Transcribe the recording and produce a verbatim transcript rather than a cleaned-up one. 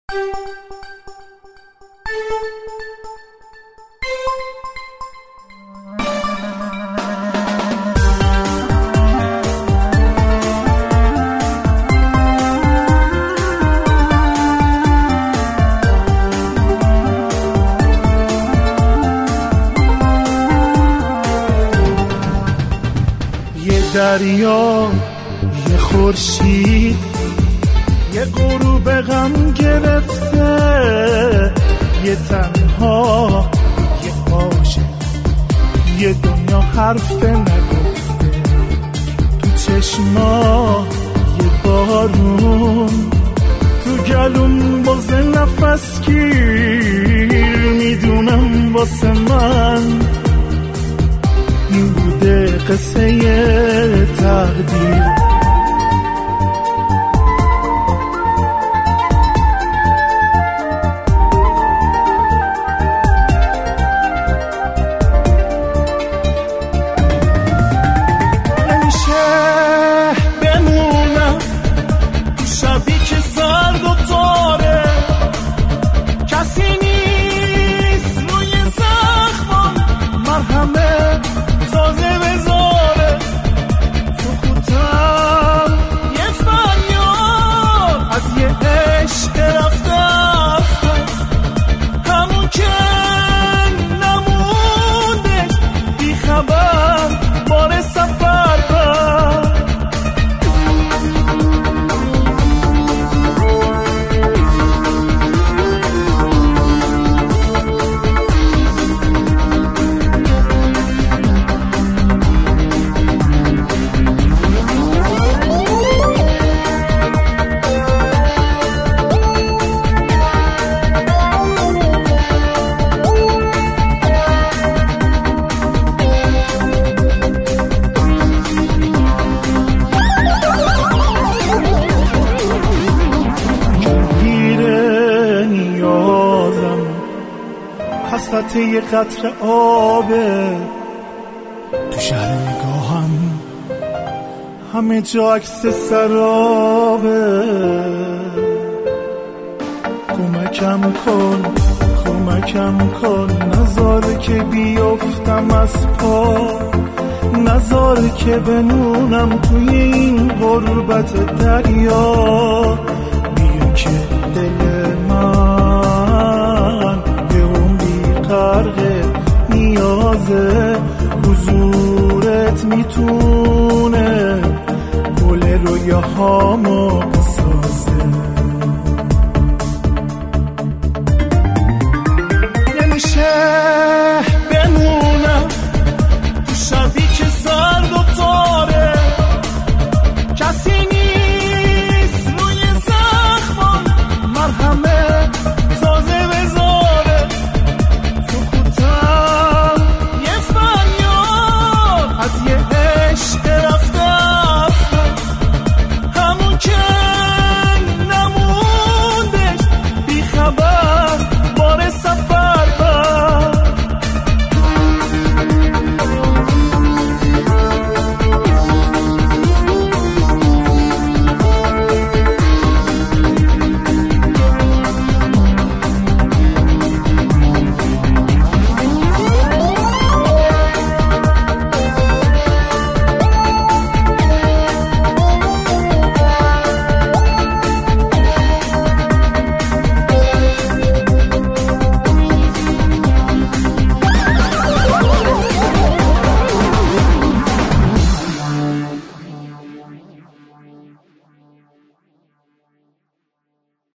دریا، یه خورشید، یه غروب غم گرفته، یه تنها، یه عاشق، یه دنیا حرف نگفته، تو چشما یه بارون، تو گلوم باز نفس گیر، میدونم واسه من این بوده قصه تقدیر. نمیشه بمونم تو شبی که سرد و تاره، کسی نیست روی زخمم مرهمه تازه بذاره، سکوتم یه فریاد از یه عشق رفته، همون که نمونده بی خبر بار سفر بر. حسرت یه قطره آبه تو شهر نگاهم، همه جا عکس سرابه. کمکم کن کمکم کن، نذاره که بیفتم از پا، نذاره که بمونم توی این غربت دریا.